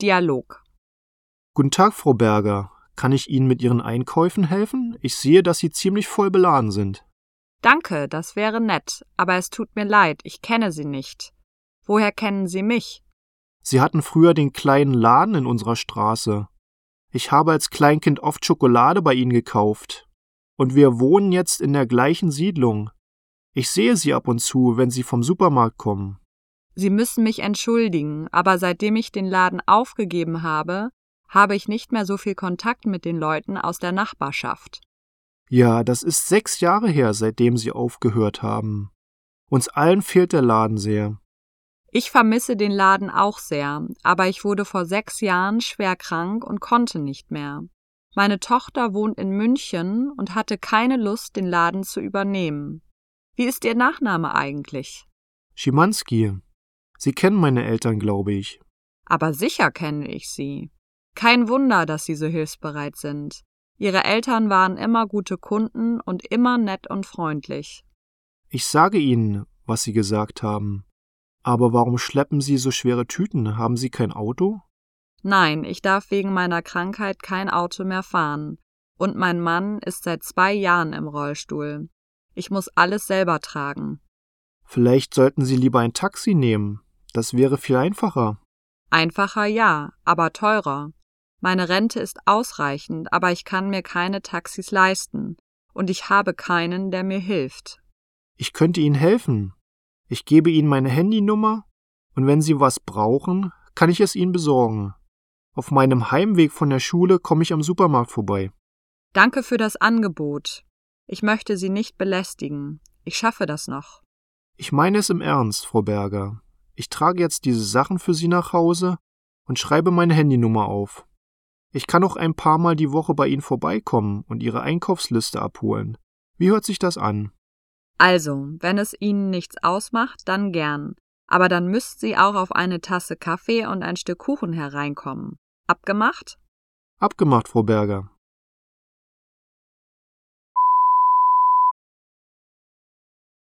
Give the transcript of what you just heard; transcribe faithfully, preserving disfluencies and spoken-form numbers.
Dialog. Guten Tag, Frau Berger. Kann ich Ihnen mit Ihren Einkäufen helfen? Ich sehe, dass Sie ziemlich voll beladen sind. Danke, das wäre nett, aber es tut mir leid, ich kenne Sie nicht. Woher kennen Sie mich? Sie hatten früher den kleinen Laden in unserer Straße. Ich habe als Kleinkind oft Schokolade bei Ihnen gekauft. Und wir wohnen jetzt in der gleichen Siedlung. Ich sehe Sie ab und zu, wenn Sie vom Supermarkt kommen. Sie müssen mich entschuldigen, aber seitdem ich den Laden aufgegeben habe, habe ich nicht mehr so viel Kontakt mit den Leuten aus der Nachbarschaft. Ja, das ist sechs Jahre her, seitdem Sie aufgehört haben. Uns allen fehlt der Laden sehr. Ich vermisse den Laden auch sehr, aber ich wurde vor sechs Jahren schwer krank und konnte nicht mehr. Meine Tochter wohnt in München und hatte keine Lust, den Laden zu übernehmen. Wie ist Ihr Nachname eigentlich? Schimanski. Sie kennen meine Eltern, glaube ich. Aber sicher kenne ich sie. Kein Wunder, dass Sie so hilfsbereit sind. Ihre Eltern waren immer gute Kunden und immer nett und freundlich. Ich sage Ihnen, was Sie gesagt haben. Aber warum schleppen Sie so schwere Tüten? Haben Sie kein Auto? Nein, ich darf wegen meiner Krankheit kein Auto mehr fahren. Und mein Mann ist seit zwei Jahren im Rollstuhl. Ich muss alles selber tragen. Vielleicht sollten Sie lieber ein Taxi nehmen. Das wäre viel einfacher. Einfacher ja, aber teurer. Meine Rente ist ausreichend, aber ich kann mir keine Taxis leisten. Und ich habe keinen, der mir hilft. Ich könnte Ihnen helfen. Ich gebe Ihnen meine Handynummer und wenn Sie was brauchen, kann ich es Ihnen besorgen. Auf meinem Heimweg von der Schule komme ich am Supermarkt vorbei. Danke für das Angebot. Ich möchte Sie nicht belästigen. Ich schaffe das noch. Ich meine es im Ernst, Frau Berger. Ich trage jetzt diese Sachen für Sie nach Hause und schreibe meine Handynummer auf. Ich kann auch ein paar Mal die Woche bei Ihnen vorbeikommen und Ihre Einkaufsliste abholen. Wie hört sich das an? Also, wenn es Ihnen nichts ausmacht, dann gern. Aber dann müsst Sie auch auf eine Tasse Kaffee und ein Stück Kuchen hereinkommen. Abgemacht? Abgemacht, Frau Berger.